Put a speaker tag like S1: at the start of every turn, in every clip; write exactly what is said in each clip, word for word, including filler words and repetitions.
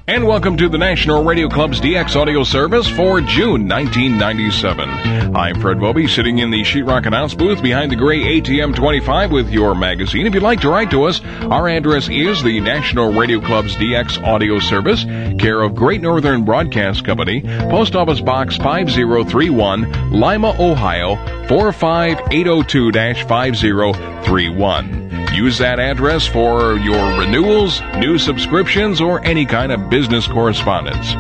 S1: And welcome to the National Radio Club's D X audio service for June nineteen ninety-seven. I'm Fred Bobby, sitting in the Sheetrock announce booth behind the gray A T M twenty-five with your magazine. If you'd like to write to us, our address is the National Radio Club's D X audio service, care of Great Northern Broadcast Company, Post Office Box five zero three one, Lima, Ohio, four five eight zero two five zero three one. Use that address for your renewals, new subscriptions, or any kind of business correspondence.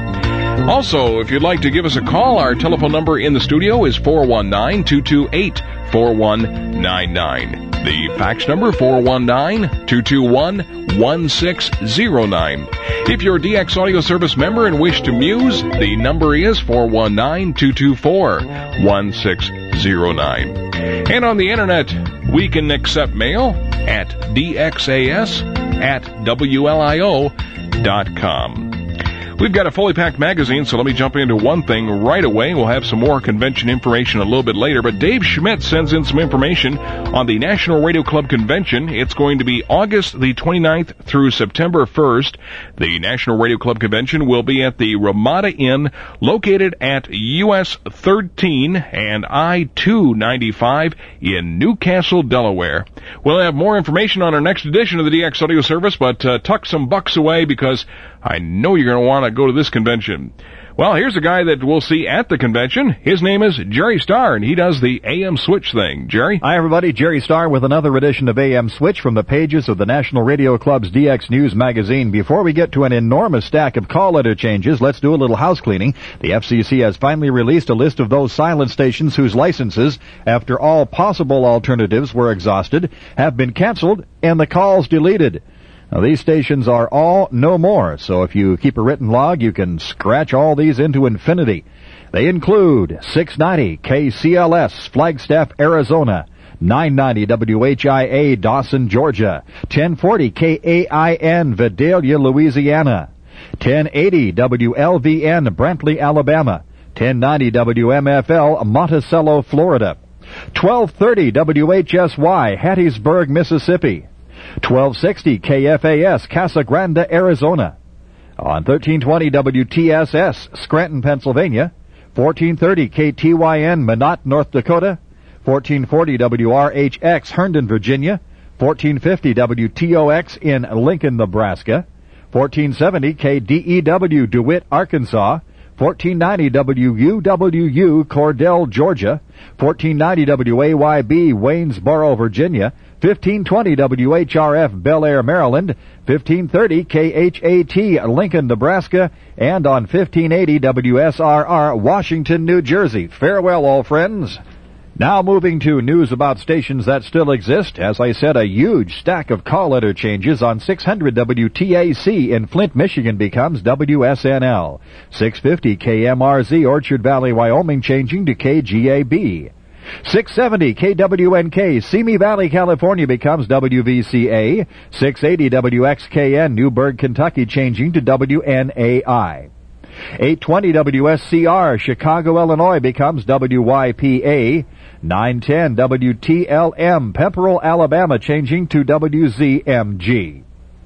S1: Also, if you'd like to give us a call, our telephone number in the studio is four one nine, two two eight, four one nine nine. The fax number, four one nine, two two one, one six zero nine. If you're a D X Audio Service member and wish to muse, the number is four one nine, two two four, one six zero nine. And on the internet, we can accept mail at D X A S at W L I O dot com. We've got a fully packed magazine, so let me jump into one thing right away. We'll have some more convention information a little bit later, but Dave Schmidt sends in some information on the National Radio Club Convention. It's going to be August the twenty-ninth through September first. The National Radio Club Convention will be at the Ramada Inn, located at U S thirteen and I two ninety-five in Newcastle, Delaware. We'll have more information on our next edition of the D X Audio Service, but uh, tuck some bucks away because I know you're going to want to go to this convention. Well, here's a guy that we'll see at the convention. His name is Jerry Starr, and he does the A M Switch thing. Jerry?
S2: Hi, everybody. Jerry Starr with another edition of A M Switch from the pages of the National Radio Club's D X News magazine. Before we get to an enormous stack of call letter changes, let's do a little house cleaning. The F C C has finally released a list of those silent stations whose licenses, after all possible alternatives were exhausted, have been canceled and the calls deleted. Now, these stations are all no more, so if you keep a written log, you can scratch all these into infinity. They include six ninety K C L S, Flagstaff, Arizona, nine ninety W H I A, Dawson, Georgia, ten forty K A I N, Vidalia, Louisiana, ten eighty W L V N, Brantley, Alabama, ten ninety W M F L, Monticello, Florida, twelve thirty W H S Y, Hattiesburg, Mississippi, twelve sixty K F A S, Casa Grande, Arizona. On thirteen twenty W T S S, Scranton, Pennsylvania. fourteen thirty K T Y N, Minot, North Dakota. fourteen forty W R H X, Herndon, Virginia. fourteen fifty W T O X in Lincoln, Nebraska. fourteen seventy K D E W, DeWitt, Arkansas. fourteen ninety W U W U, Cordell, Georgia. fourteen ninety W A Y B, Waynesboro, Virginia. fifteen twenty W H R F, Bel Air, Maryland. fifteen thirty K H A T, Lincoln, Nebraska. And on fifteen eighty W S R R, Washington, New Jersey. Farewell, all friends. Now moving to news about stations that still exist. As I said, a huge stack of call letter changes on six hundred W T A C in Flint, Michigan becomes W S N L. six fifty K M R Z, Orchard Valley, Wyoming, changing to K G A B. six seventy K W N K, Simi Valley, California becomes W V C A. six eighty W X K N, Newburgh, Kentucky, changing to W N A I. eight twenty W S C R, Chicago, Illinois becomes W Y P A. nine ten W T L M, Pepperell, Alabama, changing to W Z M G.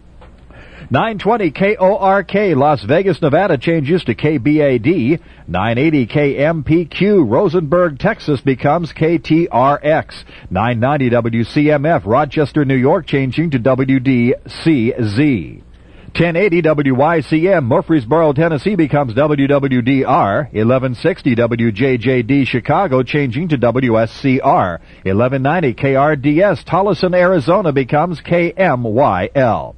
S2: nine twenty K O R K, Las Vegas, Nevada, changes to K B A D. nine eighty K M P Q, Rosenberg, Texas, becomes K T R X. nine ninety W C M F, Rochester, New York, changing to W D C Z. ten eighty W Y C M, Murfreesboro, Tennessee, becomes W W D R. eleven sixty W J J D, Chicago, changing to W S C R. eleven ninety K R D S, Tolleson, Arizona, becomes K M Y L.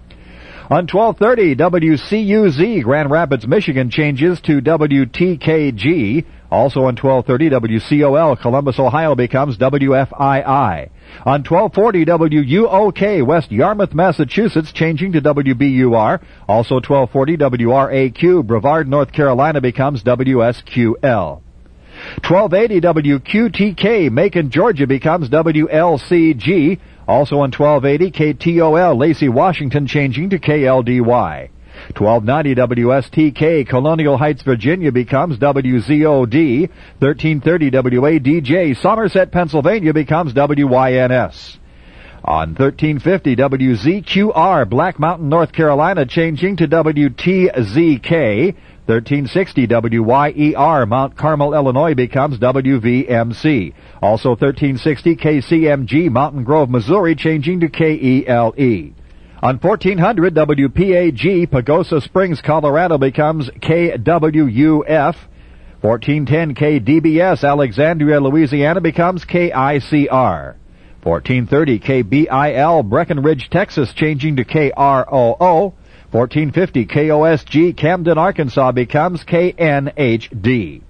S2: On twelve thirty W C U Z, Grand Rapids, Michigan, changes to W T K G. Also on twelve thirty W C O L, Columbus, Ohio, becomes W F I I. On twelve forty W U O K, West Yarmouth, Massachusetts, changing to W B U R. Also twelve forty W R A Q, Brevard, North Carolina, becomes W S Q L. twelve eighty W Q T K, Macon, Georgia, becomes W L C G. Also on twelve eighty K T O L, Lacey, Washington, changing to K L D Y. twelve ninety W S T K, Colonial Heights, Virginia, becomes W Z O D. thirteen thirty W A D J, Somerset, Pennsylvania, becomes W Y N S. On thirteen fifty W Z Q R, Black Mountain, North Carolina, changing to W T Z K. thirteen sixty W Y E R, Mount Carmel, Illinois, becomes W V M C. Also thirteen sixty K C M G, Mountain Grove, Missouri, changing to K E L E. On fourteen hundred W P A G, Pagosa Springs, Colorado, becomes K W U F. fourteen ten K D B S, Alexandria, Louisiana, becomes K I C R. fourteen thirty K B I L, Breckenridge, Texas, changing to K R O O. fourteen fifty K O S G, Camden, Arkansas, becomes K N H D.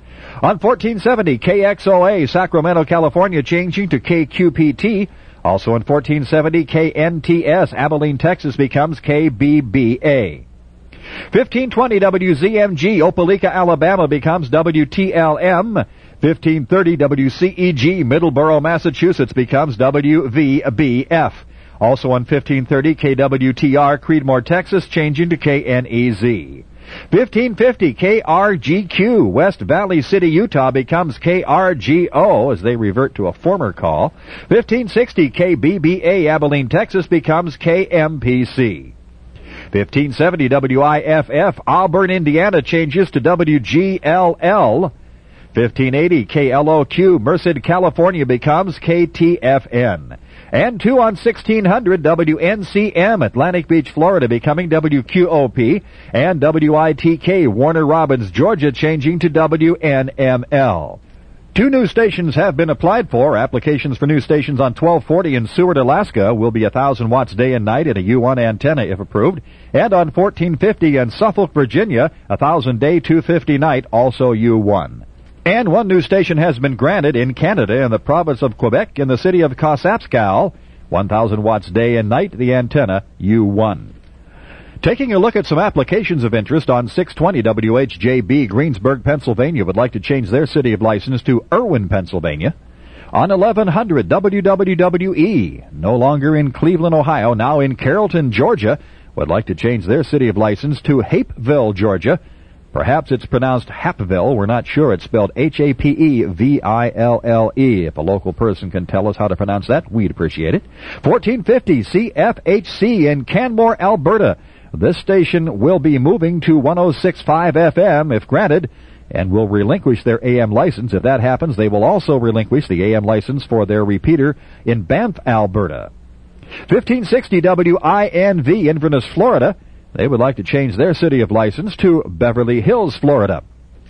S2: On fourteen seventy K X O A, Sacramento, California, changing to K Q P T. Also in fourteen seventy K N T S, Abilene, Texas, becomes K B B A. fifteen twenty W Z M G, Opelika, Alabama, becomes W T L M. fifteen thirty W C E G, Middleborough, Massachusetts, becomes W V B F. Also on fifteen thirty K W T R, Creedmoor, Texas, changing to K N E Z. fifteen fifty K R G Q, West Valley City, Utah, becomes K R G O as they revert to a former call. fifteen sixty K B B A, Abilene, Texas, becomes K M P C. fifteen seventy W I F F, Auburn, Indiana, changes to W G L L. fifteen eighty K L O Q, Merced, California, becomes K T F N. And two on sixteen hundred W N C M, Atlantic Beach, Florida, becoming W Q O P, and W I T K, Warner Robins, Georgia, changing to W N M L. Two new stations have been applied for. Applications for new stations on twelve forty in Seward, Alaska will be one thousand watts day and night and a U one antenna if approved. And on fourteen fifty in Suffolk, Virginia, one thousand day, two fifty night, also U one. And one new station has been granted in Canada in the province of Quebec in the city of Cossapscal, one thousand watts day and night, the antenna U one. Taking a look at some applications of interest on six twenty W H J B, Greensburg, Pennsylvania, would like to change their city of license to Irwin, Pennsylvania. On eleven hundred W W W E, no longer in Cleveland, Ohio, now in Carrollton, Georgia, would like to change their city of license to Hapeville, Georgia. Perhaps it's pronounced Hapville. We're not sure. It's spelled H A P E V I L L E. If a local person can tell us how to pronounce that, we'd appreciate it. fourteen fifty C F H C in Canmore, Alberta. This station will be moving to one oh six point five F M if granted, and will relinquish their A M license. If that happens, they will also relinquish the A M license for their repeater in Banff, Alberta. fifteen sixty W I N V, Inverness, Florida. They would like to change their city of license to Beverly Hills, Florida.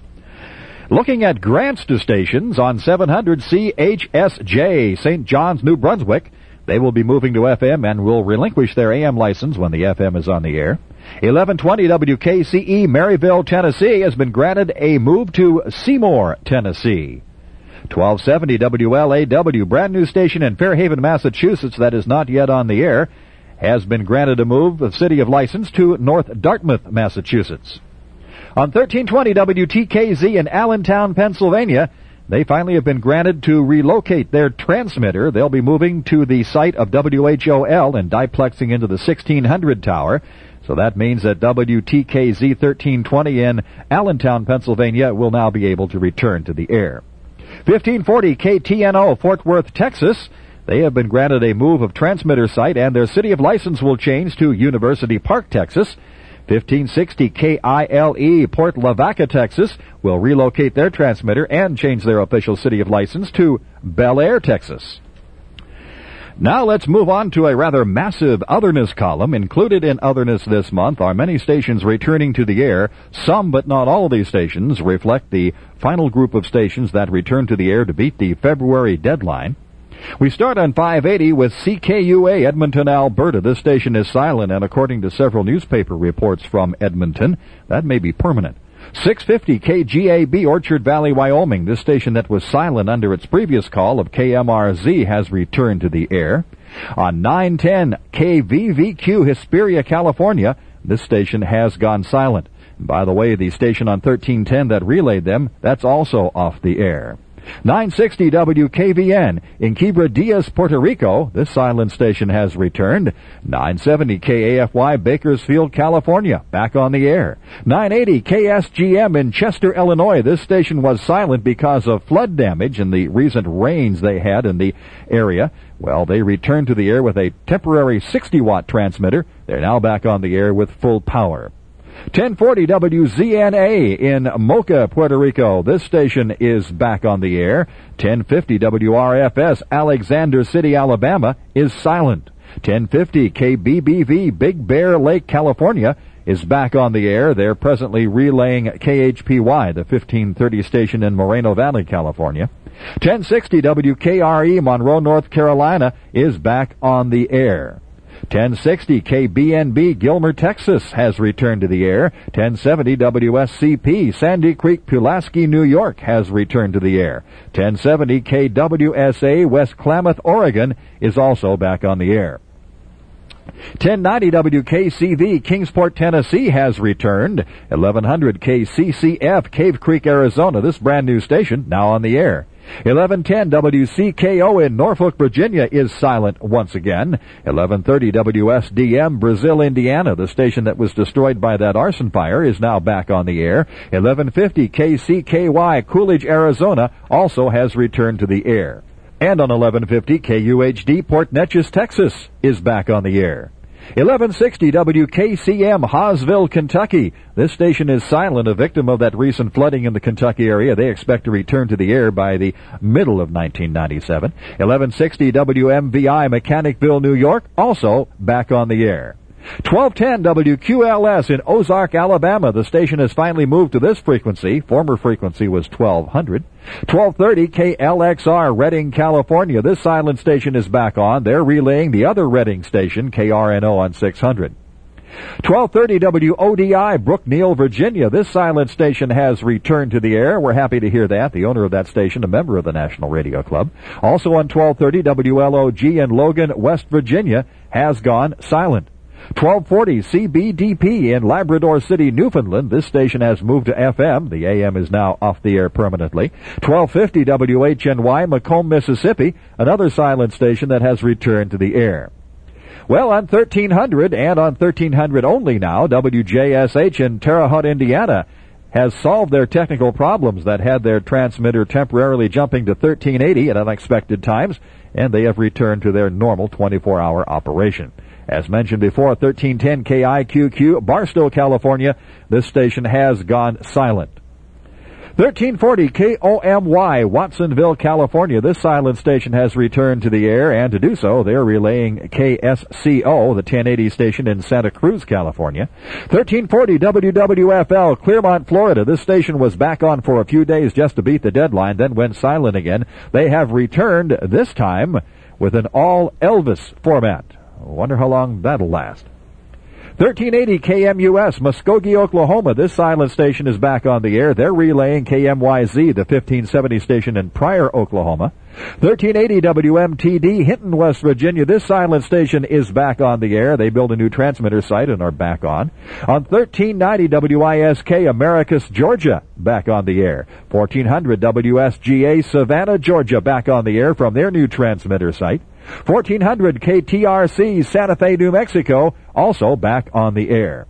S2: Looking at grants to stations on seven hundred C H S J, Saint John's, New Brunswick. They will be moving to F M and will relinquish their A M license when the F M is on the air. eleven twenty W K C E, Maryville, Tennessee, has been granted a move to Seymour, Tennessee. twelve seventy W L A W, brand new station in Fairhaven, Massachusetts that is not yet on the air, has been granted a move of city of license to North Dartmouth, Massachusetts. On thirteen twenty W T K Z in Allentown, Pennsylvania, they finally have been granted to relocate their transmitter. They'll be moving to the site of W H O L and diplexing into the sixteen hundred tower. So that means that W T K Z thirteen twenty in Allentown, Pennsylvania will now be able to return to the air. fifteen forty K T N O, Fort Worth, Texas. They have been granted a move of transmitter site, and their city of license will change to University Park, Texas. fifteen sixty K I L E, Port Lavaca, Texas, will relocate their transmitter and change their official city of license to Bel Air, Texas. Now let's move on to a rather massive otherness column. Included in otherness this month are many stations returning to the air. Some, but not all of these stations, reflect the final group of stations that return to the air to beat the February deadline. We start on five eighty with C K U A, Edmonton, Alberta. This station is silent, and according to several newspaper reports from Edmonton, that may be permanent. six fifty K G A B, Orchard Valley, Wyoming. This station that was silent under its previous call of K M R Z has returned to the air. On nine ten K V V Q, Hesperia, California, this station has gone silent. By the way, the station on thirteen ten that relayed them, that's also off the air. nine sixty W K V N in Quebra Diaz, Puerto Rico. This silent station has returned. nine seventy K A F Y Bakersfield, California, back on the air. nine eighty K S G M in Chester, Illinois. This station was silent because of flood damage and the recent rains they had in the area. Well, they returned to the air with a temporary sixty watt transmitter. They're now back on the air with full power. ten forty W Z N A in Mocha, Puerto Rico. This station is back on the air. ten fifty W R F S Alexander City, Alabama is silent. ten fifty K B B V Big Bear Lake, California is back on the air. They're presently relaying K H P Y, the fifteen thirty station in Moreno Valley, California. ten sixty W K R E Monroe, North Carolina is back on the air. ten sixty K B N B Gilmer, Texas has returned to the air. ten seventy W S C P Sandy Creek, Pulaski, New York has returned to the air. ten seventy K W S A West Klamath, Oregon is also back on the air. ten ninety W K C V Kingsport, Tennessee has returned. eleven hundred K C C F Cave Creek, Arizona, this brand new station now on the air. eleven ten W C K O in Norfolk, Virginia is silent once again. eleven thirty W S D M Brazil, Indiana, the station that was destroyed by that arson fire, is now back on the air. eleven fifty K C K Y Coolidge, Arizona also has returned to the air. And on eleven fifty K U H D Port Neches, Texas is back on the air. eleven sixty W K C M Hawesville, Kentucky. This station is silent, a victim of that recent flooding in the Kentucky area. They expect to return to the air by the middle of nineteen ninety-seven. eleven sixty W M V I Mechanicville, New York, also back on the air. twelve ten W Q L S in Ozark, Alabama. The station has finally moved to this frequency. Former frequency was twelve hundred. twelve thirty K L X R, Redding, California. This silent station is back on. They're relaying the other Redding station, K R N O, on six hundred. twelve thirty W O D I, Brookneal, Virginia. This silent station has returned to the air. We're happy to hear that. The owner of that station, a member of the National Radio Club. Also on twelve thirty W L O G in Logan, West Virginia, has gone silent. twelve forty C B D P in Labrador City, Newfoundland. This station has moved to F M. The A M is now off the air permanently. twelve fifty W H N Y, Macomb, Mississippi, another silent station that has returned to the air. Well, on thirteen hundred and on thirteen hundred only now, W J S H in Terre Haute, Indiana, has solved their technical problems that had their transmitter temporarily jumping to thirteen eighty at unexpected times, and they have returned to their normal twenty-four hour operation. As mentioned before, thirteen ten K I Q Q, Barstow, California, this station has gone silent. thirteen forty K O M Y, Watsonville, California. This silent station has returned to the air, and to do so, they're relaying K S C O, the ten eighty station in Santa Cruz, California. thirteen forty W W F L, Clearmont, Florida. This station was back on for a few days just to beat the deadline, then went silent again. They have returned, this time, with an all Elvis format. I wonder how long that'll last. thirteen eighty K M U S, Muskogee, Oklahoma. This silent station is back on the air. They're relaying K M Y Z, the fifteen seventy station in Pryor, Oklahoma. thirteen eighty W M T D, Hinton, West Virginia. This silent station is back on the air. They built a new transmitter site and are back on. On thirteen ninety W I S K, Americus, Georgia, back on the air. fourteen hundred W S G A, Savannah, Georgia, back on the air from their new transmitter site. fourteen hundred K T R C, Santa Fe, New Mexico, also back on the air.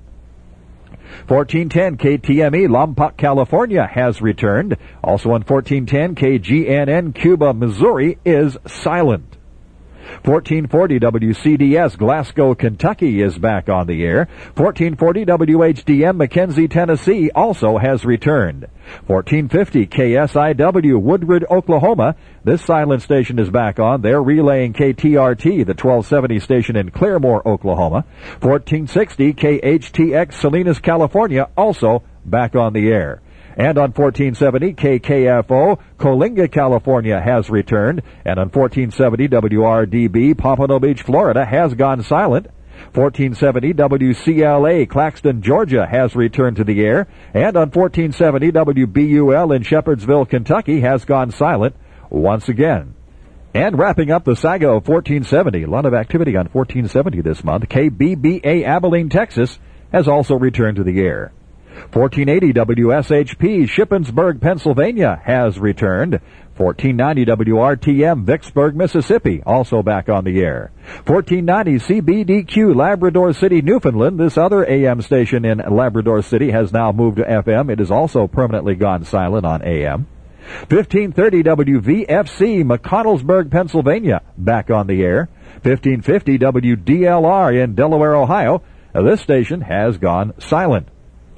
S2: fourteen ten K T M E, Lompoc, California, has returned. Also on fourteen ten K G N N, Cuba, Missouri, is silent. fourteen forty W C D S, Glasgow, Kentucky, is back on the air. fourteen forty W H D M, McKenzie, Tennessee, also has returned. fourteen fifty K S I W, Woodward, Oklahoma. This silent station is back on. They're relaying K T R T, the twelve seventy station in Claremore, Oklahoma. fourteen sixty K H T X, Salinas, California, also back on the air. And on fourteen seventy K K F O, Coalinga, California, has returned. And on fourteen seventy W R D B, Pompano Beach, Florida, has gone silent. fourteen seventy W C L A, Claxton, Georgia, has returned to the air. And on fourteen seventy W B U L in Shepherdsville, Kentucky, has gone silent once again. And wrapping up the saga of fourteen seventy, a lot of activity on fourteen seventy this month, K B B A, Abilene, Texas, has also returned to the air. fourteen eighty W S H P, Shippensburg, Pennsylvania, has returned. fourteen ninety W R T M, Vicksburg, Mississippi, also back on the air. fourteen ninety C B D Q, Labrador City, Newfoundland. This other A M station in Labrador City has now moved to F M. It has also permanently gone silent on A M. fifteen thirty W V F C, McConnellsburg, Pennsylvania, back on the air. fifteen fifty W D L R in Delaware, Ohio. Now, this station has gone silent.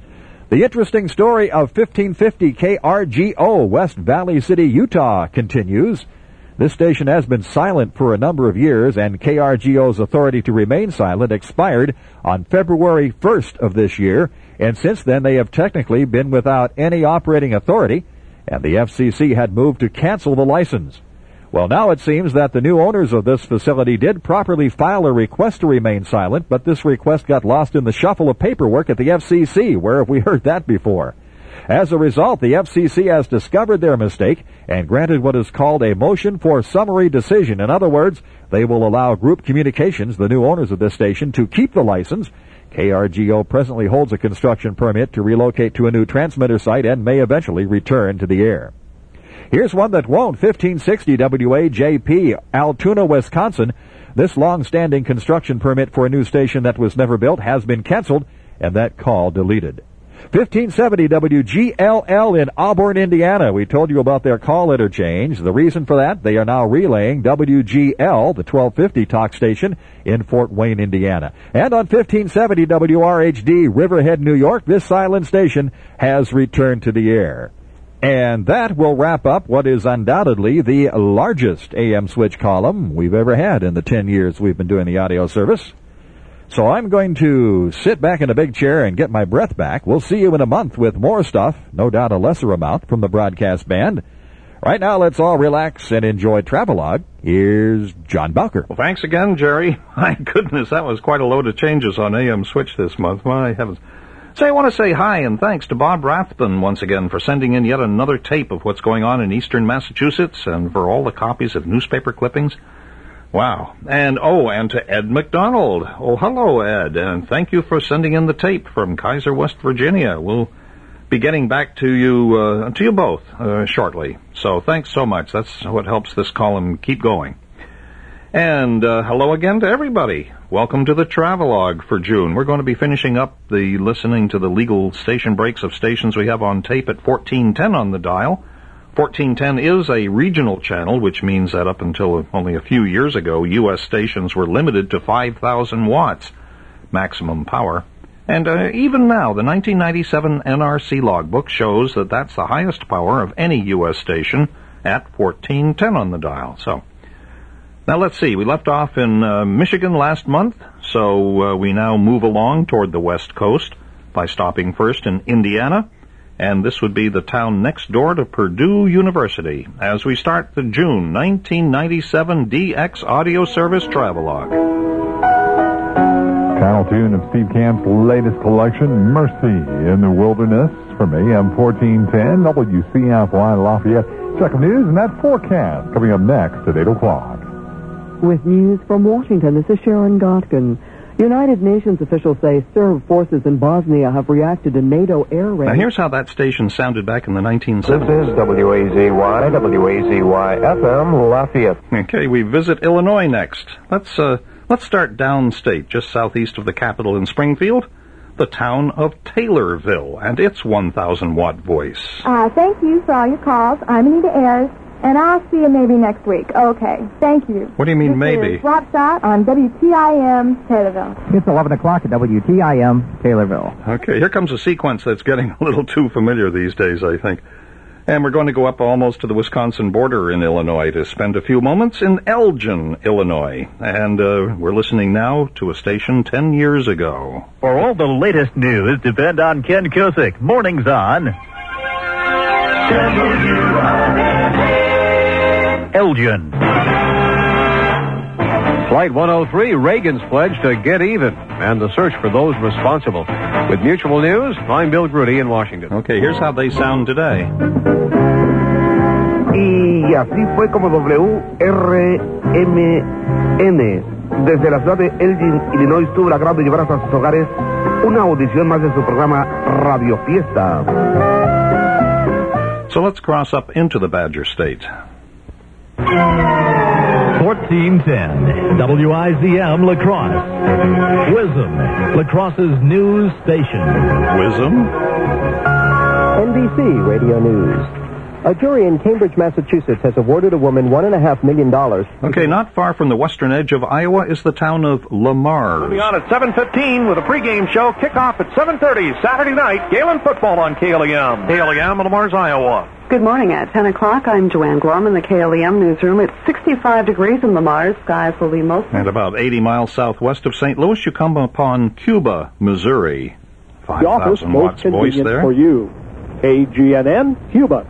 S2: The interesting story of fifteen fifty K R G O, West Valley City, Utah, continues. This station has been silent for a number of years, and K R G O's authority to remain silent expired on February first of this year, and since then they have technically been without any operating authority, and the F C C had moved to cancel the license. Well, now it seems that the new owners of this facility did properly file a request to remain silent, but this request got lost in the shuffle of paperwork at the F C C. Where have we heard that before? As a result, the F C C has discovered their mistake and granted what is called a motion for summary decision. In other words, they will allow Group Communications, the new owners of this station, to keep the license. K R G O presently holds a construction permit to relocate to a new transmitter site and may eventually return to the air. Here's one that won't. fifteen sixty W A J P, Altoona, Wisconsin. This long-standing construction permit for a new station that was never built has been canceled, and that call deleted. fifteen seventy W G L L in Auburn, Indiana. We told you about their call interchange. The reason for that, they are now relaying W G L, the twelve fifty talk station, in Fort Wayne, Indiana. And on fifteen seventy W R H D, Riverhead, New York, this silent station has returned to the air. And that will wrap up what is undoubtedly the largest A M switch column we've ever had in the ten years we've been doing the audio service. So I'm going to sit back in a big chair and get my breath back. We'll see you in a month with more stuff, no doubt a lesser amount, from the broadcast band. Right now, let's all relax and enjoy Travelogue. Here's John Bowker.
S3: Well, thanks again, Jerry. My goodness, that was quite a load of changes on A M switch this month. My heavens. So I want to say hi and thanks to Bob Rathbun once again for sending in yet another tape of what's going on in eastern Massachusetts and for all the copies of newspaper clippings. Wow. And, oh, and to Ed McDonald. Oh, hello, Ed, and thank you for sending in the tape from Kaiser, West Virginia. We'll be getting back to you, uh, to you both, uh, shortly. So thanks so much. That's what helps this column keep going. And uh, hello again to everybody. Welcome to the Travelogue for June. We're going to be finishing up the listening to the legal station breaks of stations we have on tape at fourteen ten on the dial. fourteen ten is a regional channel, which means that up until only a few years ago, U S stations were limited to five thousand watts maximum power. And uh, even now, the nineteen ninety-seven N R C logbook shows that that's the highest power of any U S station at fourteen ten on the dial. So, now let's see. We left off in uh, Michigan last month, so uh, we now move along toward the West Coast by stopping first in Indiana. And this would be the town next door to Purdue University, as we start the June nineteen ninety-seven D X Audio Service Travelogue.
S4: Title tune of Steve Camp's latest collection, Mercy in the Wilderness, from A M fourteen ten, W C F Y Lafayette. Check the news and that forecast coming up next at eight o'clock.
S5: With news from Washington, this is Sharon Gotkin. United Nations officials say Serb forces in Bosnia have reacted to NATO air raids.
S3: Now here's how that station sounded back in the nineteen seventies.
S6: This is W A Z Y, W A Z Y F M, Lafayette.
S3: Okay, we visit Illinois next. Let's, uh, let's start downstate, just southeast of the capital in Springfield, the town of Taylorville, and its one thousand watt voice.
S7: Uh, thank you for all your calls. I'm Anita Ayers. And I'll see you maybe next week. Okay. Thank you.
S3: What do you mean,
S7: this
S3: maybe?
S7: Is Swap Shot on W T I M Taylorville.
S8: It's eleven o'clock at W T I M Taylorville.
S3: Okay, here comes a sequence that's getting a little too familiar these days, I think. And we're going to go up almost to the Wisconsin border in Illinois to spend a few moments in Elgin, Illinois. And uh, we're listening now to a station ten years ago.
S9: For all the latest news, depend on Ken Cusick. Mornings on Elgin.
S10: Flight one oh three, Reagan's pledge to get even, and the search for those responsible. With Mutual News, I'm Bill Grudy in Washington.
S3: Okay, here's how they sound today.
S11: Y así fue como W R M N, desde la ciudad de Elgin, Illinois, tuvo el agrado de llevar hasta sus hogares una audición más de su programa Radio Fiesta.
S3: So let's cross up into the Badger State.
S9: fourteen ten, W I Z M La Crosse. Wisdom, La Crosse's news station.
S3: Wisdom?
S12: N B C Radio News. A jury in Cambridge, Massachusetts has awarded a woman one and a half million dollars.
S3: Okay, not far from the western edge of Iowa is the town of Lamar.
S13: Moving on at seven fifteen with a pregame show. Kickoff at seven thirty Saturday night. Galen football on K L E M. K L E M, Lamar's, Iowa.
S5: Good morning. At ten o'clock, I'm Joanne Glom in the K L E M newsroom. It's sixty-five degrees in Lamar. Skies will be mostly...
S3: And about eighty miles southwest of Saint Louis, you come upon Cuba, Missouri. five thousand watts voice there.
S14: For you. K G N N, Cuba.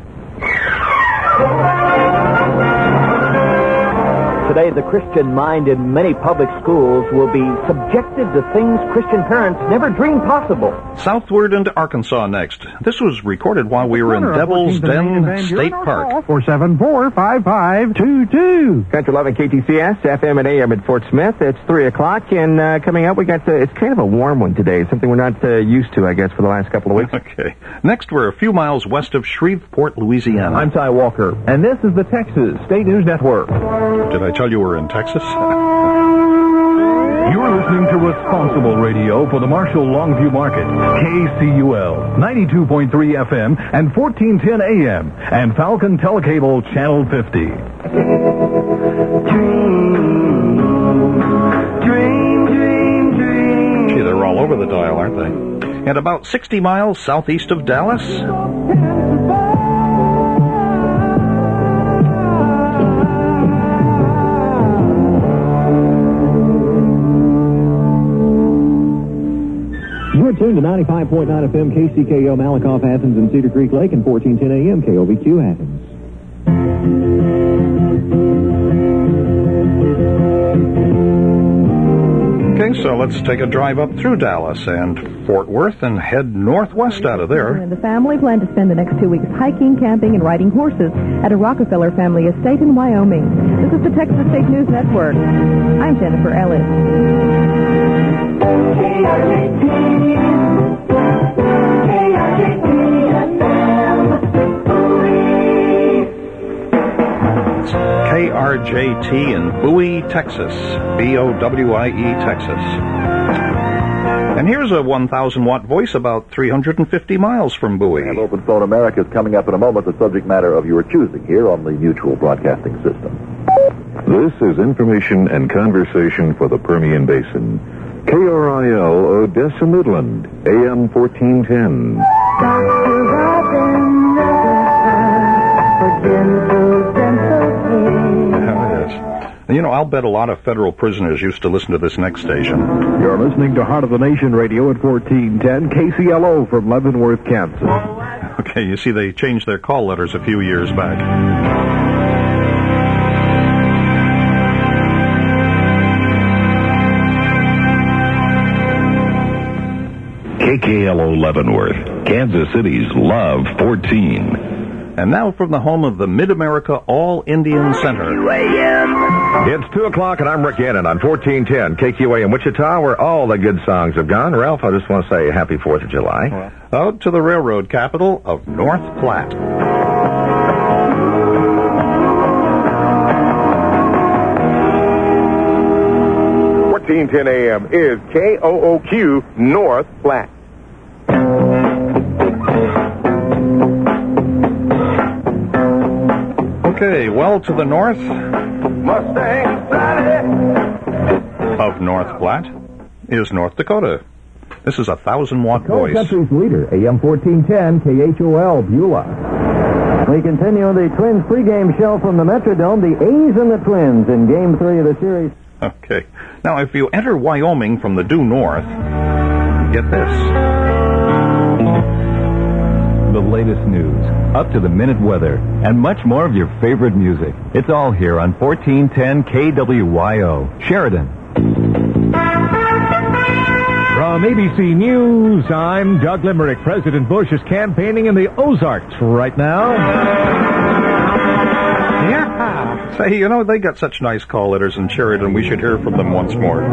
S15: Today, the Christian mind in many public schools will be subjected to things Christian parents never dreamed possible.
S3: Southward into Arkansas next. This was recorded while we were in Devil's Den State Park.
S14: four seven four, five five two two.
S6: Country eleven K T C S, F M and A M at Fort Smith. It's three o'clock, and uh, coming up, we got, uh, it's kind of a warm one today, something we're not uh, used to, I guess, for the last couple of weeks.
S3: Okay. Next, we're a few miles west of Shreveport, Louisiana.
S6: I'm Ty Walker, and this is the Texas State News Network.
S3: Did I tell you we're in Texas?
S9: You're listening to Responsible Radio for the Marshall Longview Market. K C U L, ninety-two point three F M and fourteen ten A M, and Falcon Telecable Channel fifty.
S3: Dream, dream, dream, dream. Gee, they're all over the dial, aren't they? And about sixty miles southeast of Dallas...
S16: You're tuned to ninety-five point nine F M K C K O Malakoff, Athens, and Cedar Creek Lake, and fourteen ten A M K O V Q Athens.
S3: Okay, so let's take a drive up through Dallas and Fort Worth and head northwest out of there.
S17: And the family plan to spend the next two weeks hiking, camping, and riding horses at a Rockefeller family estate in Wyoming. This is the Texas State News Network. I'm Jennifer Ellis.
S3: K R J T in Bowie, Texas. B O W I E, Texas. And here's a one thousand watt voice about three hundred fifty miles from Bowie.
S18: And Open Phone America is coming up in a moment, the subject matter of your choosing here on the Mutual Broadcasting System.
S19: This is information and conversation for the Permian Basin. K R I L, Odessa, Midland, A M fourteen ten.
S3: You know, I'll bet a lot of federal prisoners used to listen to this next station.
S14: You're listening to Heart of the Nation Radio at fourteen ten, K C L O from Leavenworth, Kansas.
S3: Okay, you see, they changed their call letters a few years back.
S19: K K L O Leavenworth, Kansas City's Love fourteen.
S3: And now from the home of the Mid-America All-Indian Center.
S10: It's two o'clock, and I'm Rick Gannon on fourteen ten K Q A M Wichita, where all the good songs have gone. Ralph, I just want to say happy fourth of July.
S3: Out to the railroad capital of North Platte.
S10: fourteen ten A M is K O O Q North Platte.
S3: Okay, well, to the north of North Platte is North Dakota. This is a thousand watt voice.
S16: Country's leader, A M fourteen ten K H O L Beulah. We continue the Twins pregame show from the Metrodome. The A's and the Twins in Game Three of the series.
S3: Okay. Now, if you enter Wyoming from the due north, get this.
S2: The latest news, up to the minute weather, and much more of your favorite music. It's all here on fourteen ten K W Y O, Sheridan.
S14: From A B C News, I'm Doug Limerick. President Bush is campaigning in the Ozarks right now.
S3: Yeah. Say, you know, they got such nice call letters in Sheridan. We should hear from them once more.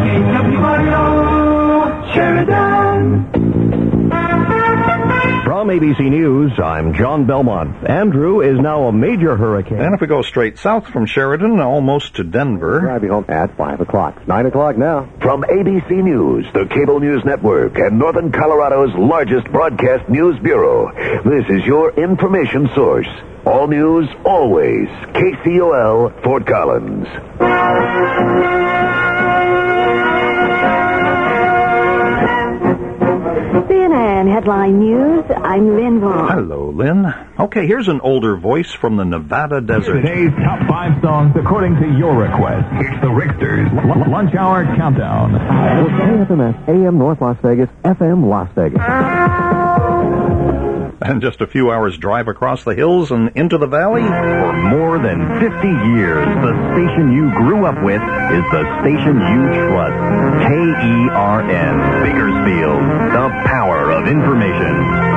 S14: From A B C News, I'm John Belmont. Andrew is now a major hurricane.
S3: And if we go straight south from Sheridan, almost to Denver.
S16: Driving home at five o'clock. It's nine o'clock now.
S20: From A B C News, the cable news network, and Northern Colorado's largest broadcast news bureau, this is your information source. All news, always. K C O L, Fort Collins.
S21: C N N Headline News, I'm Lynn Vaughn.
S3: Hello, Lynn. Okay, here's an older voice from the Nevada desert.
S9: Today's top five songs according to your request. It's the Richters L- Lunch Hour Countdown.
S12: A F M S, A M North Las Vegas, F M Las Vegas.
S3: And just a few hours drive across the hills and into the valley.
S14: For more than fifty years, the station you grew up with is the station you trust. K E R N, Bakersfield, the power of information.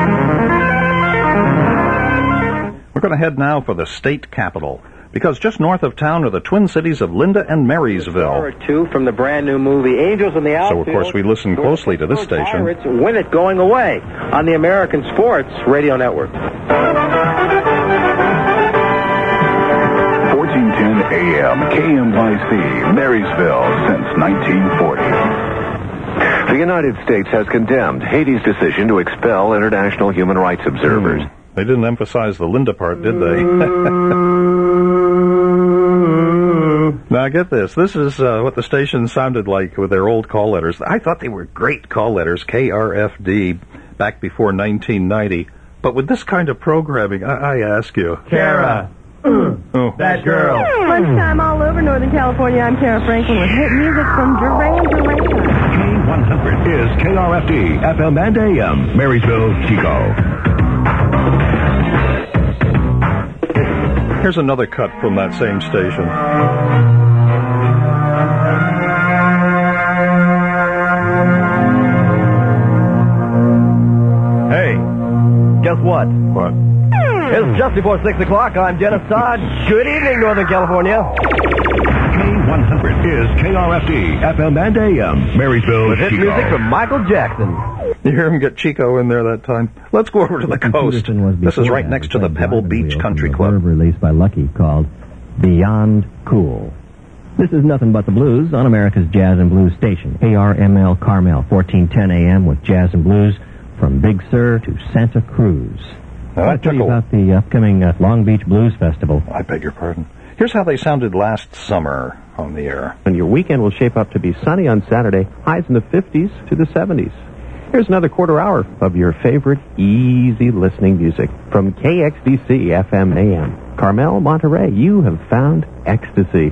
S3: We're going to head now for the state capital, because just north of town are the Twin Cities of Linda and Marysville.
S22: Or two from the brand new movie Angels in the Outfield.
S3: So, of course, we listen closely to this station.
S22: Pirates win it going away on the American Sports Radio Network.
S19: fourteen ten A M, K M Y C, Marysville, since nineteen forty.
S23: The United States has condemned Haiti's decision to expel international human rights observers.
S3: Hmm. They didn't emphasize the Linda part, did they? Now, get this. This is uh, what the station sounded like with their old call letters. I thought they were great call letters, K R F D, back before nineteen ninety. But with this kind of programming, I, I ask you.
S22: Kara.
S3: Oh.
S22: That girl.
S17: Lunchtime all over Northern California. I'm Kara Franklin with hit music from Duran Duran.
S9: K one hundred is K R F D, F M and A M, Marysville, Chico.
S3: Here's another cut from that same station.
S14: Hey, guess what?
S3: What?
S14: It's just before six o'clock. I'm Dennis Todd. Good evening, Northern California.
S9: K one hundred is K R F D, F M and A M, Marysville,
S14: With hit
S9: Chico.
S14: music from Michael Jackson.
S3: You hear him get Chico in there that time. Let's go over to the coast. This is right next to the Pebble Beach Country Club.
S8: Released by Lucky called Beyond Cool. This is nothing but the blues on America's Jazz and Blues station. A R M L Carmel, fourteen ten A M with Jazz and Blues from Big Sur to Santa Cruz.
S3: Now,
S8: I'll tell you about the upcoming uh, Long Beach Blues Festival.
S3: I beg your pardon. Here's how they sounded last summer on the air.
S6: And your weekend will shape up to be sunny on Saturday, highs in the fifties to the seventies. Here's another quarter hour of your favorite easy listening music from K X D C F M A M. Carmel, Monterey, you have found ecstasy.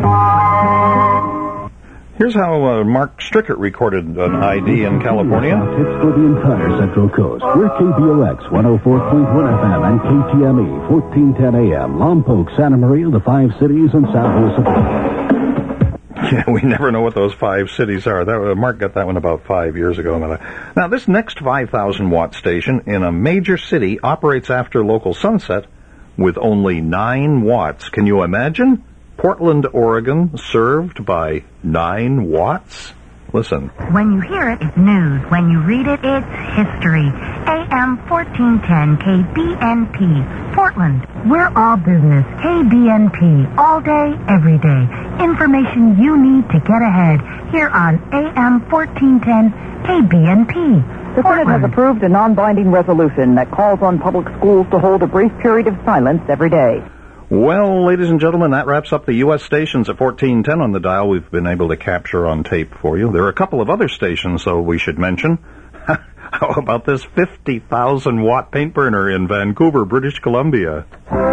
S3: Here's how uh, Mark Strickert recorded an I D in California.
S24: Hits for the entire Central Coast. We're K B O X one oh four point one F M and K T M E fourteen ten A M. Lompoc, Santa Maria, the five cities, and San Jose.
S3: Yeah, we never know what those five cities are. That, uh, Mark got that one about five years ago. Now, this next five thousand watt station in a major city operates after local sunset with only nine watts. Can you imagine? Portland, Oregon, served by nine watts? Listen.
S25: When you hear it, it's news. When you read it, it's history. A M fourteen ten K B N P, Portland. We're all business. K B N P, all day, every day. Information you need to get ahead here on A M fourteen ten K B N P.
S5: The Senate has approved a non-binding resolution that calls on public schools to hold a brief period of silence every day.
S3: Well, ladies and gentlemen, that wraps up the U S stations at fourteen ten on the dial we've been able to capture on tape for you. There are a couple of other stations, though, we should mention. How about this fifty thousand watt paint burner in Vancouver, British Columbia?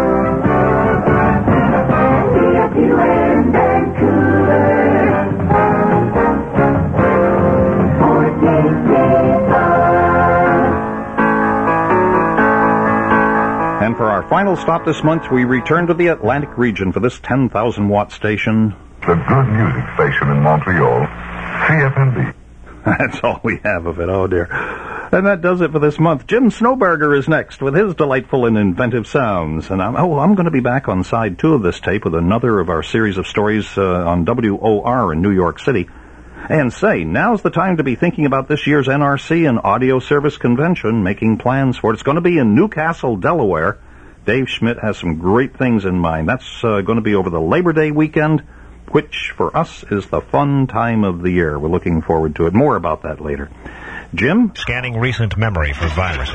S3: And for our final stop this month, we return to the Atlantic region for this ten thousand watt station.
S19: The good music station in Montreal, C F M B.
S3: That's all we have of it, oh dear. And that does it for this month. Jim Snowberger is next with his delightful and inventive sounds. And I'm, oh, I'm going to be back on side two of this tape with another of our series of stories uh, on W O R in New York City. And say, now's the time to be thinking about this year's N R C and Audio Service Convention, making plans for it. It's going to be in Newcastle, Delaware. Dave Schmidt has some great things in mind. That's uh, going to be over the Labor Day weekend, which for us is the fun time of the year. We're looking forward to it. More about that later. Jim?
S1: Scanning recent memory for viruses.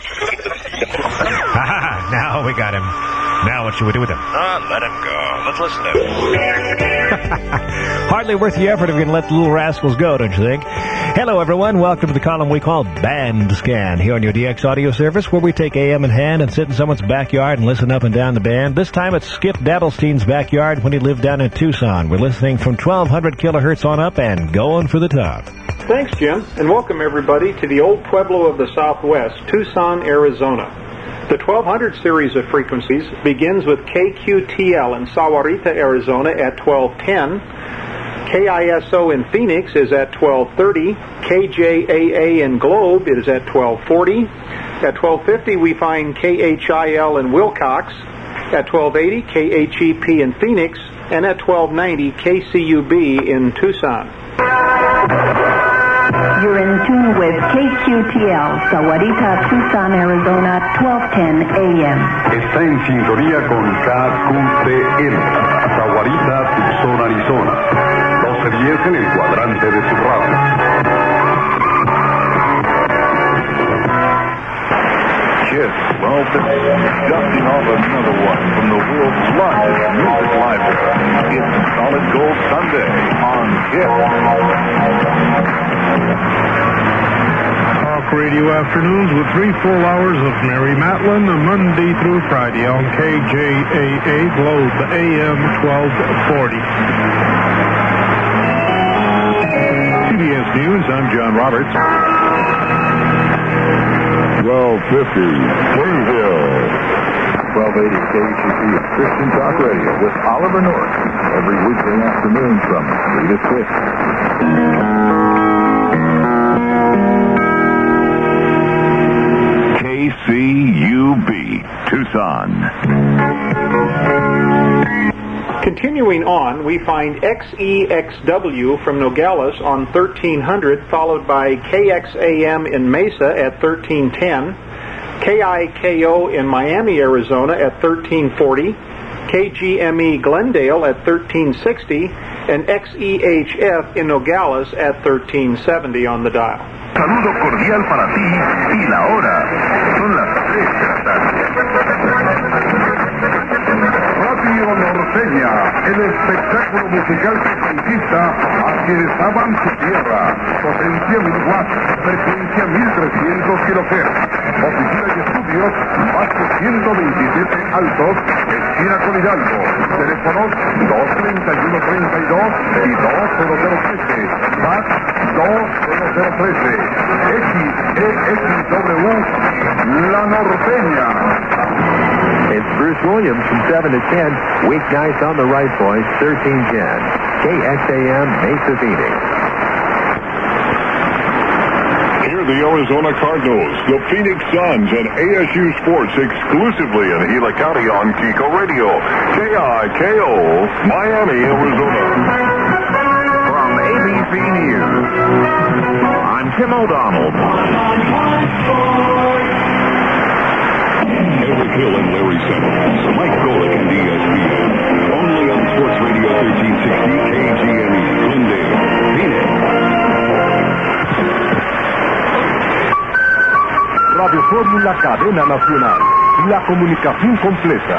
S1: Now we got him. Now what should we do with him?
S4: Ah, let him go. Let's listen to him.
S1: Hardly worth the effort if we can let the little rascals go, don't you think? Hello, everyone. Welcome to the column we call Band Scan here on your D X audio service, where we take A M in hand and sit in someone's backyard and listen up and down the band. This time it's Skip Dabblestein's backyard when he lived down in Tucson. We're listening from twelve hundred kilohertz on up and going for the top.
S7: Thanks, Jim, and welcome everybody to the old Pueblo of the Southwest, Tucson, Arizona. The twelve hundred series of frequencies begins with K Q T L in Sahuarita, Arizona at twelve ten. K I S O in Phoenix is at twelve thirty. K J A A in Globe is at twelve forty. At twelve fifty we find K H I L in Wilcox. At twelve eighty K H E P in Phoenix. And at twelve ninety K C U B in Tucson.
S21: You're in tune with K Q T L, Sahuarita, Tucson, Arizona, twelve ten A M.
S11: Está en sintonía con K Q T L, Sahuarita, Tucson, Arizona. doce diez en el cuadrante de su radio.
S19: Kiss, well, dusting off another one from the world's largest music library. It's Solid Gold Sunday on Kiss.
S13: Talk Radio Afternoons with three full hours of Mary Matlin, Monday through Friday on K J A A Globe, A M twelve forty. C B S News, I'm John Roberts.
S19: twelve fifty, Greenville.
S18: twelve eighty K H E P Christian Talk Radio with Oliver North every weekday afternoon from three to six.
S20: K C U B, Tucson.
S7: Continuing on, we find X E X W from Nogales on thirteen hundred, followed by K X A M in Mesa at thirteen ten, K I K O in Miami, Arizona at thirteen forty, K G M E Glendale at thirteen sixty, and X E H F in Nogales at thirteen seventy on the dial.
S20: Saludo cordial para ti y la hora. Son las tres de la tarde.
S11: Radio Norteña, el espectáculo musical que conquista a quienes aman su tierra. Potencia mil watts, frecuencia mil trescientos kilohertz. Oficina y estudios, base ciento veintisiete altos, esquina con Hidalgo. Teléfonos dos treinta y uno treinta y dos y dos cero cero trece. Fax dos cero cero trece. X E X W, La Norteña.
S6: It's Bruce Williams from seven to ten. Weeknights on the right voice, thirteen ten. K X A M, Mesa, Phoenix.
S19: Here are the Arizona Cardinals, the Phoenix Suns, and A S U Sports exclusively in Gila County on Kiko Radio. K I K O, Miami, Arizona.
S20: From A B C News, I'm Tim O'Donnell.
S19: Everett Hill and Larry Simmons, Mike Golick and E S P N. Only on Sports Radio thirteen sixty K G M E, Glendale, Phoenix.
S11: Radio Fórmula Cadena Nacional. La comunicación completa.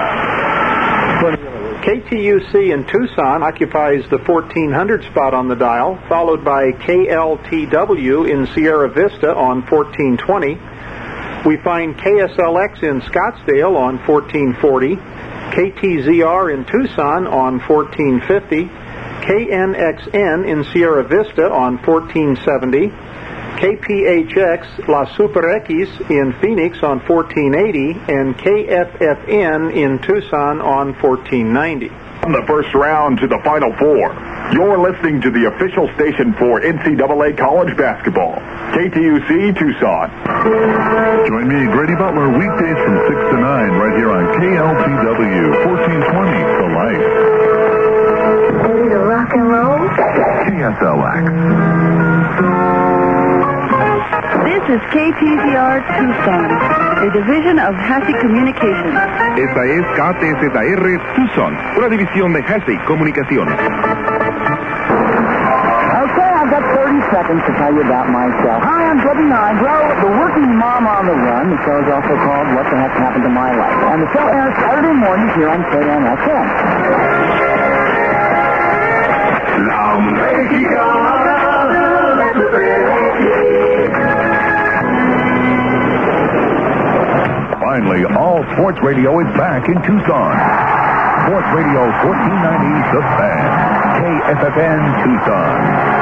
S7: K T U C in Tucson occupies the fourteen hundred spot on the dial, followed by K L T W in Sierra Vista on fourteen twenty. We find K S L X in Scottsdale on fourteen forty, K T Z R in Tucson on fourteen fifty, K N X N in Sierra Vista on fourteen seventy, K P H X La Super X in Phoenix on fourteen eighty, and K F F N in Tucson on fourteen ninety.
S19: From the first round to the Final Four, you're listening to the official station for N C double A college basketball, K T U C Tucson.
S11: Join me, Grady Butler, weekdays from six to nine, right here on K L T W, fourteen twenty, The Light.
S21: Ready to rock and roll?
S23: K S L X.
S2: This is K T Z R Tucson, a division of Hassie Communications.
S10: Esta es K T Z R Tucson, una división de Hassie Comunicaciones.
S12: Okay, I've got thirty seconds to tell you about myself. Hi, I'm Debbie Nigro, the working mom on the run. The show is also called What the Heck Happened to My Life. And the show airs Saturday mornings here on K N F M.
S11: La Mexicana,
S9: Finally, all sports radio is back in Tucson. Sports Radio fourteen ninety, The Fan. K F F N Tucson.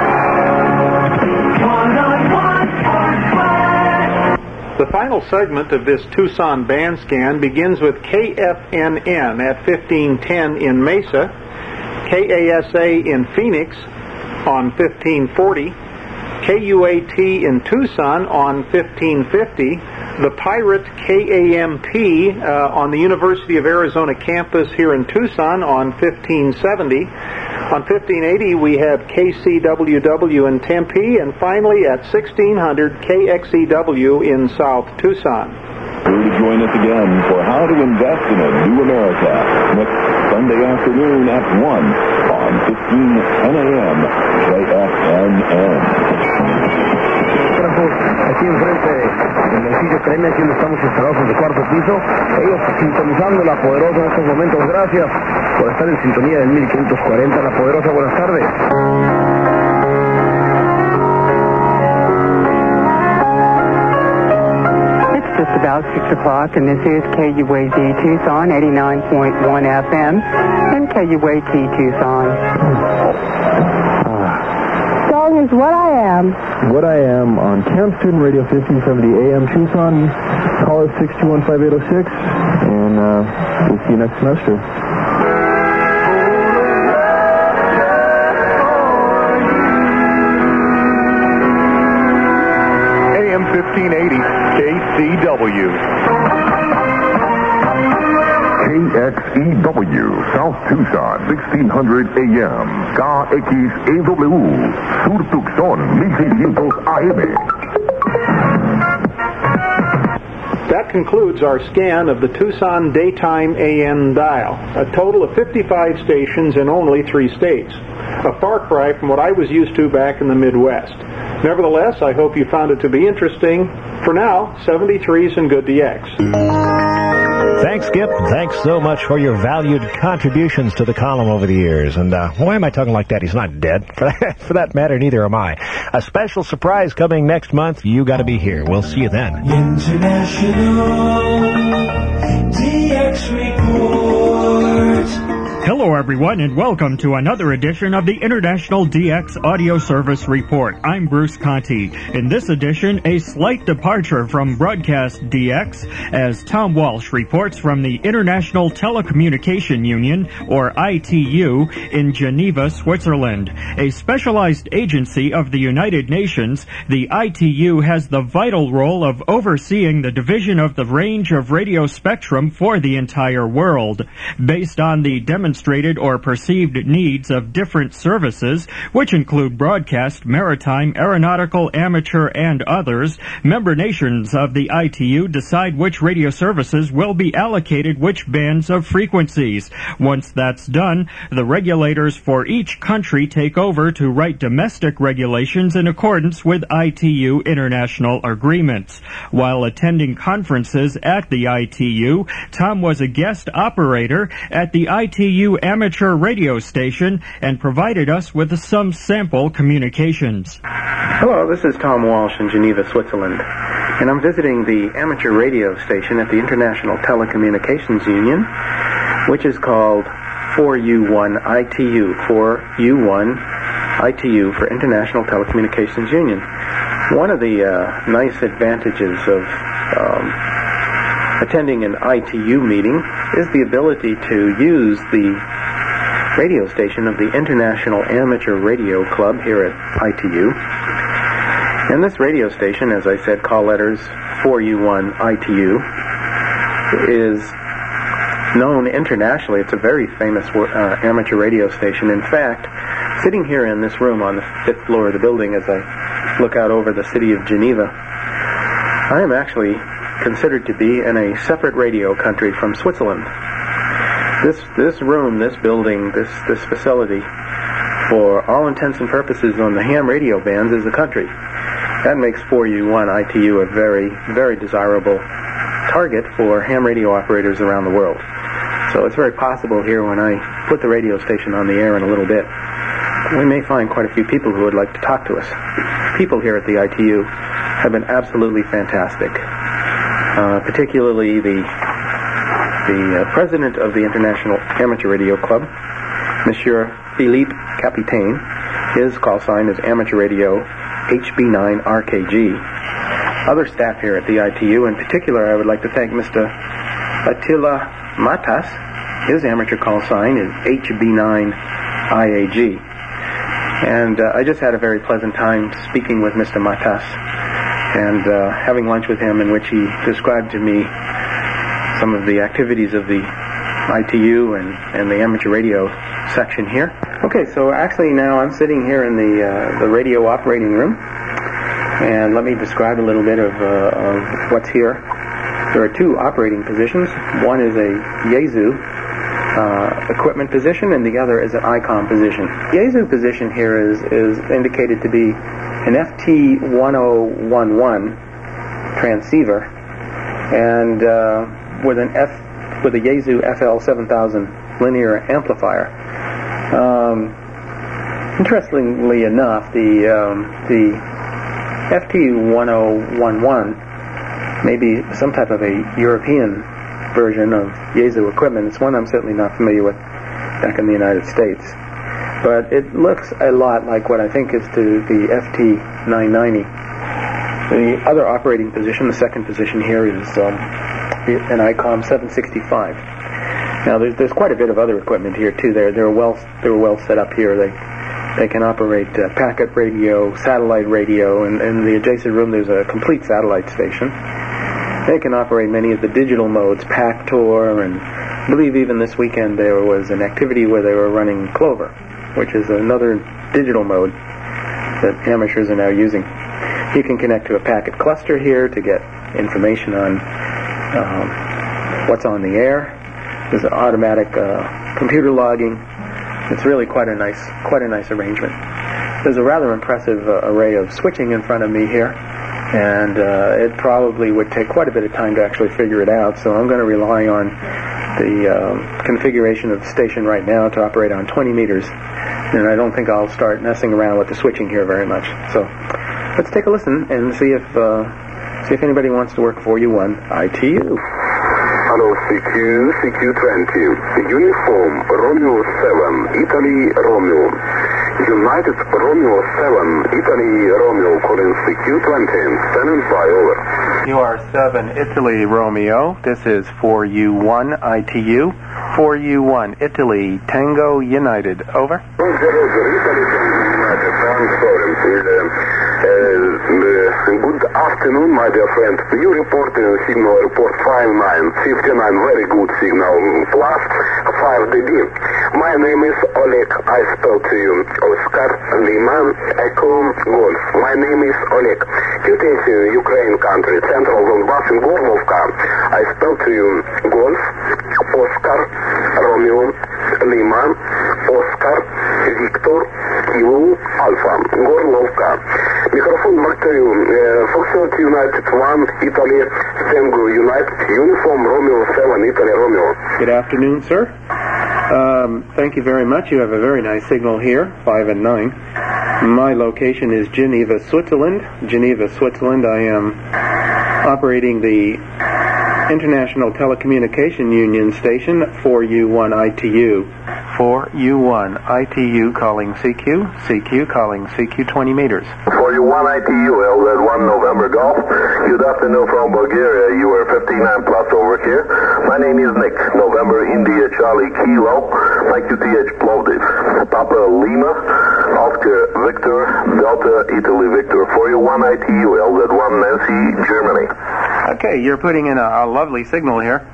S7: The final segment of this Tucson band scan begins with K F N N at fifteen ten in Mesa, K A S A in Phoenix on fifteen forty, K U A T in Tucson on fifteen fifty, the Pirate K A M P uh, on the University of Arizona campus here in Tucson on fifteen seventy. On fifteen eighty, we have K C W W in Tempe, and finally at sixteen hundred, K X E W in South Tucson.
S18: Here to join us again for How to Invest in a New America next Sunday afternoon at one on fifteen ten a.m. K F N N.
S15: Aquí enfrente del edificio Creme, aquí donde estamos instalados en el cuarto piso, ellos sintonizando La Poderosa en estos momentos. Gracias por estar en sintonía del mil quinientos cuarenta. La Poderosa, buenas tardes.
S5: It's just about six o'clock, and this is K U A D Tucson, eighty-nine point one F M, and K U A T Tucson. Song is What I Am.
S16: What I Am on Camp Student Radio fifteen seventy A M Tucson. Call us six two one five eight zero six, and uh, we'll see you next semester.
S23: A M fifteen eighty, K C W.
S19: K X E W, South Tucson, sixteen hundred A M. K X E W, Sur Tucson, mil seiscientos A M.
S7: That concludes our scan of the Tucson Daytime A M dial. A total of fifty-five stations in only three states. A far cry from what I was used to back in the Midwest. Nevertheless, I hope you found it to be interesting. For now, seventy-threes and good D X.
S1: Thanks, Skip. Thanks so much for your valued contributions to the column over the years. And uh, why am I talking like that? He's not dead. For that, for that matter, neither am I. A special surprise coming next month. You got to be here. We'll see you then.
S11: International D X Report.
S26: Hello, everyone, and welcome to another edition of the International D X Audio Service Report. I'm Bruce Conti. In this edition, a slight departure from Broadcast D X as Tom Walsh reports from the International Telecommunication Union, or I T U, in Geneva, Switzerland. A specialized agency of the United Nations, the I T U has the vital role of overseeing the division of the range of radio spectrum for the entire world. Based on the demonstration demonstrated or perceived needs of different services, which include broadcast, maritime, aeronautical, amateur, and others, member nations of the I T U decide which radio services will be allocated which bands of frequencies. Once that's done, the regulators for each country take over to write domestic regulations in accordance with I T U international agreements. While attending conferences at the I T U, Tom was a guest operator at the I T U amateur radio station and provided us with some sample communications.
S27: Hello, this is Tom Walsh in Geneva, Switzerland, and I'm visiting the amateur radio station at the International Telecommunications Union, which is called four U one I T U, four U one I T U for International Telecommunications Union. One of the uh, nice advantages of um, attending an I T U meeting is the ability to use the radio station of the International Amateur Radio Club here at I T U. And this radio station, as I said, call letters four U one I T U, is known internationally. It's a very famous uh, amateur radio station. In fact, sitting here in this room on the fifth floor of the building as I look out over the city of Geneva, I am actually considered to be in a separate radio country from Switzerland. This this room, this building, this, this facility, for all intents and purposes on the ham radio bands is a country. That makes four U one I T U a very, very desirable target for ham radio operators around the world. So it's very possible here when I put the radio station on the air in a little bit, we may find quite a few people who would like to talk to us. People here at the I T U have been absolutely fantastic. Uh, particularly the the uh, president of the International Amateur Radio Club, Monsieur Philippe Capitaine. His call sign is Amateur Radio H B nine R K G. Other staff here at the I T U, in particular, I would like to thank Mister Attila Matas. His amateur call sign is H B nine I A G. And uh, I just had a very pleasant time speaking with Mister Matas and uh, having lunch with him, in which he described to me some of the activities of the I T U and, and the amateur radio section here. Okay, so actually now I'm sitting here in the uh, the radio operating room, and let me describe a little bit of, uh, of what's here. There are two operating positions. One is a Yaesu uh, equipment position, and the other is an I COM position. Yaesu position here is, is indicated to be an F T ten eleven transceiver, and uh, with an F with a Yaesu F L seven thousand linear amplifier. Um, interestingly enough, the um, the F T ten eleven may be some type of a European version of Yaesu equipment. It's one I'm certainly not familiar with back in the United States. But it looks a lot like what I think is to the F T nine ninety. The other operating position, the second position here, is um, an I COM seven sixty-five. Now, there's, there's quite a bit of other equipment here too. They're they're well they're well set up here. They they can operate uh, packet radio, satellite radio, and in the adjacent room there's a complete satellite station. They can operate many of the digital modes, PACTOR, and I believe even this weekend there was an activity where they were running Clover, which is another digital mode that amateurs are now using. You can connect to a packet cluster here to get information on um, what's on the air. There's an automatic uh, computer logging. It's really quite a nice, quite a nice arrangement. There's a rather impressive uh, array of switching in front of me here, and uh, it probably would take quite a bit of time to actually figure it out. So I'm going to rely on the uh, configuration of the station right now to operate on twenty meters, and I don't think I'll start messing around with the switching here very much. So let's take a listen and see if uh, see if anybody wants to work for you on I T U.
S3: Hello, C Q, C Q twenty. Uniform Romeo seven, Italy Romeo. United Romeo seven, Italy Romeo, calling C Q twenty. Standing by, over.
S27: U R seven, Italy Romeo. This is four U one I T U. four U one, Italy Tango United. Over.
S3: Uh, good afternoon, my dear friend. You report uh, signal report five nine fifty-nine, very good signal, plus five D B. My name is Oleg. I spell to you Oscar Lima Echo Golf. My name is Oleg. Qtesi, Ukraine country, Central Donbass in Gorlovka. I spell to you Golf, Oscar, Romeo, Lima, Oscar, Victor, Kilo, Alpha, Gorlovka. Microphone back to you. Uh, Foxtrot United one, Italy, Tango United, Uniform Romeo seven, Italy Romeo.
S27: Good afternoon, sir. Um, thank you very much. You have a very nice signal here, five and nine. My location is Geneva, Switzerland. Geneva, Switzerland. I am operating the International Telecommunication Union station, four U one I T U. four U one I T U calling C Q, C Q calling C Q twenty meters.
S3: four U one I T U, L Z one November Golf. Good afternoon from Bulgaria. You are fifty-nine plus over here. My name is Nick. November India Charlie Kilo, Mike Q T H Plovdiv. Papa Lima, Oscar Victor, Delta Italy Victor. four U one I T U, L Z one Nancy, Germany.
S27: Okay, you're putting in a, a lovely signal here.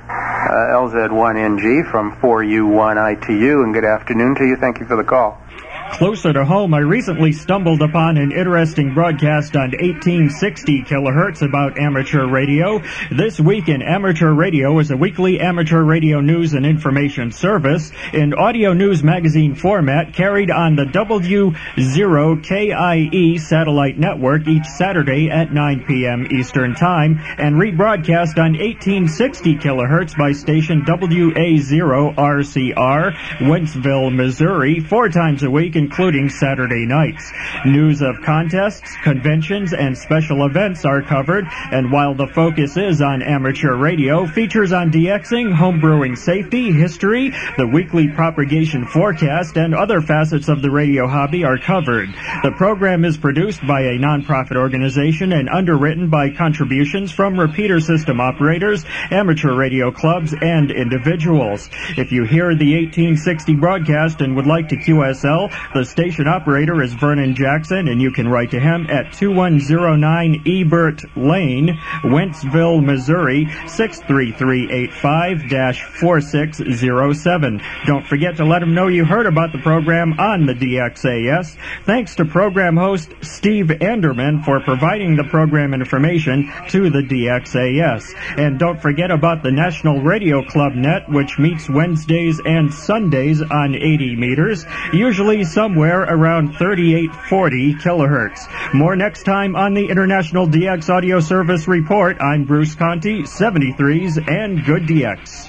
S27: uh, L Z one N G from four U one I T U, and good afternoon to you. Thank you for the call.
S26: Closer to home, I recently stumbled upon an interesting broadcast on eighteen sixty kilohertz about amateur radio. This Week in Amateur Radio is a weekly amateur radio news and information service in audio news magazine format carried on the W zero K I E satellite network each Saturday at nine p.m. Eastern Time and rebroadcast on eighteen sixty kilohertz by station W A zero R C R, Wentzville, Missouri, four times a week, including Saturday nights. News of contests, conventions, and special events are covered, and while the focus is on amateur radio, features on DXing, homebrewing safety, history, the weekly propagation forecast, and other facets of the radio hobby are covered. The program is produced by a nonprofit organization and underwritten by contributions from repeater system operators, amateur radio clubs, and individuals. If you hear the eighteen sixty broadcast and would like to Q S L, the station operator is Vernon Jackson, and you can write to him at two one zero nine Ebert Lane, Wentzville, Missouri, six three three eight five four six zero seven. Don't forget to let him know you heard about the program on the D X A S. Thanks to program host Steve Anderman for providing the program information to the D X A S. And don't forget about the National Radio Club Net, which meets Wednesdays and Sundays on eighty meters, usually somewhere around thirty-eight forty kilohertz. More next time on the International D X Audio Service Report. I'm Bruce Conti, seventy-threes and good D X.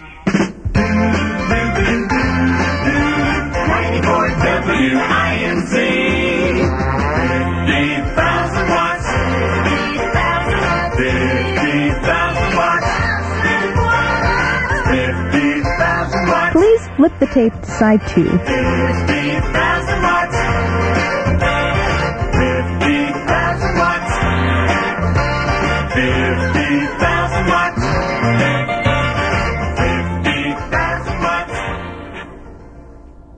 S4: ninety-four W I N C. fifty thousand watts. fifty thousand watts. fifty thousand watts.
S8: Please flip the tape to side two.
S4: fifty